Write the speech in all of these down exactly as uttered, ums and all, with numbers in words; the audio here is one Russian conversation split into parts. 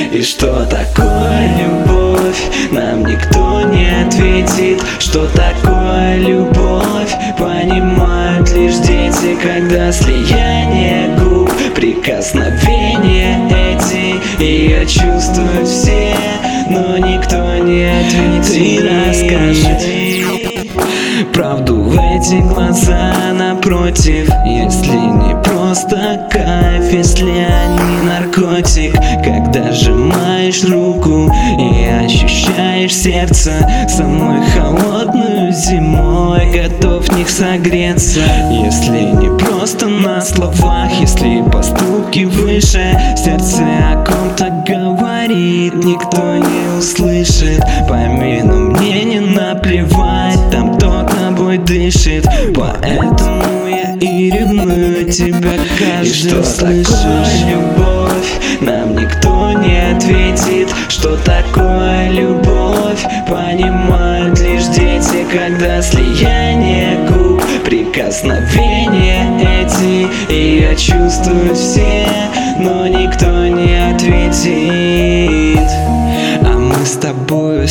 И что такое любовь, нам никто не ответит. Что такое любовь, понимают лишь дети, когда слияние губ, прикосновения эти ее чувствуют все, но никто не ответит. Ты расскажи правду в эти глаза напротив, если не просто кайф, если они наркотик. Когда сжимаешь руку и ощущаешь сердце самой холодную зимой, готов в них согреться. Если не просто на словах, если поступки выше, сердце о ком-то говорит, никто не услышит. Пойми, но мне не наплевать, там кто тобой дышит, поэтому я и ревную тебя каждый. И что такое любовь, нам никто не ответит. Что такое любовь, понимают лишь дети, когда слияние губ, прикосновения эти ее чувствуют все, но никто не ответит. А мы с тобою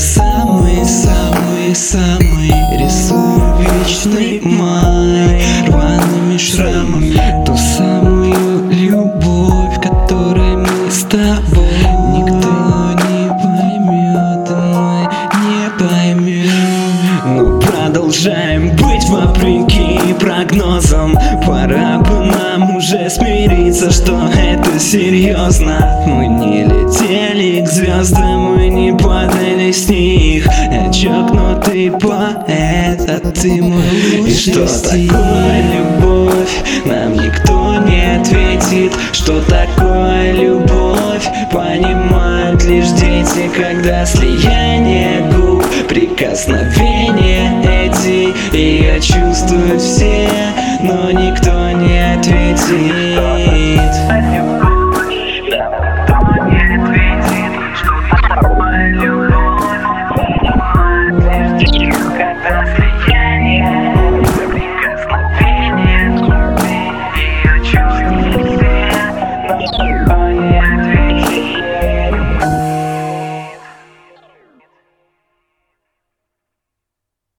самые-самые-самые рисуем вечный май рваными шрамами ту самую любовь, которой мы с тобой никто не поймет, мы не поймем. Но продолжаем быть вопреки прогнозам. Пора бы нам уже смириться, что это серьезно. Мы не летели к звездам, мы не падали с них. Я чокнутый поэт, а ты мой лучший стих. И что такое любовь, нам никто не ответит. Что такое любовь, понимают лишь дети, когда слияние губ, прикосновения эти ее чувствуют все, но никто не ответит.